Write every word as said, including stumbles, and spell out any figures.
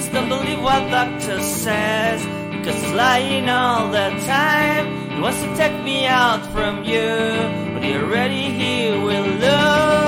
just don't believe what doctor says, because he's lying all the time. He wants to take me out from you, but he already here with love.